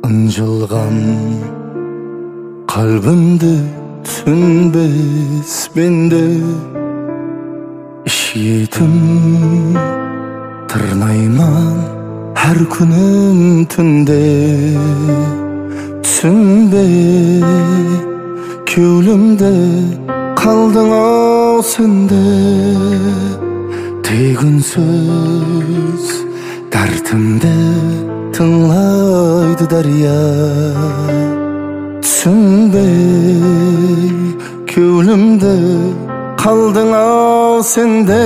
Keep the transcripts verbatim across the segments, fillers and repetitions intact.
ынжылған қалбымды түсінбес менде ішетім тырнайман әр күнім түнде түсінбей кеулімде қалдың ау сенде тек үнсіз дәртімді тыңлайды дария түсінбей кеулімде қалдың ау сенде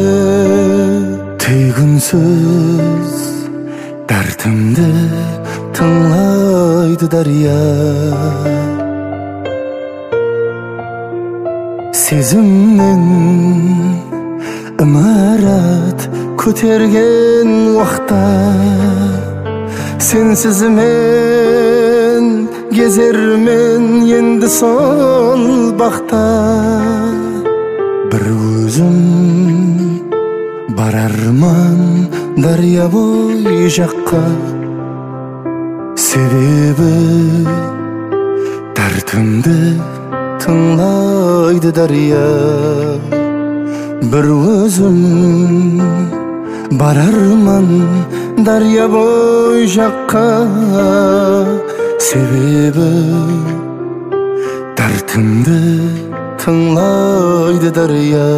тек үнсіз дәртімді тыңлайды дария сезімнен ымырат көтерген уақта сенсіз мен кезермен енді сол бақта бір өзім бар арман дария бой жаққа себебі дәртімді тыңлайды дария бір өзім бар арман дария бой жаққа себебі дәртімді тыңлайды дария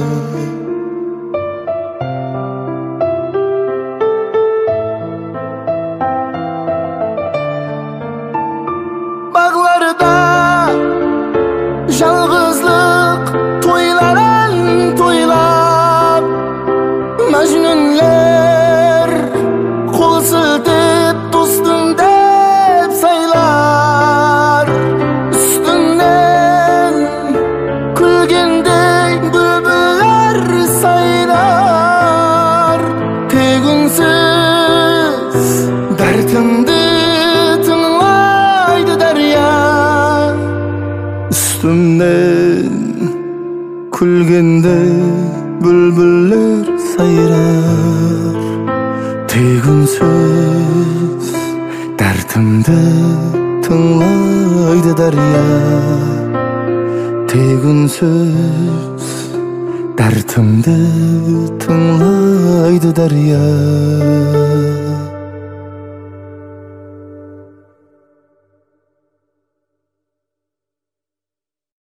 Bağlarda жалғызлық тойларын тойлап мәжнүнлер қол сілтеп достым деп сайлар үстінен күлгендей бөбілер сайрар тек үнсіз дәртімді тыңлайды дария үстімнен күлгенде бүлбүллер сайрар тек үнсіз дәртімді тыңлайды дария тек үнсіз дәртімді тыңлайды дария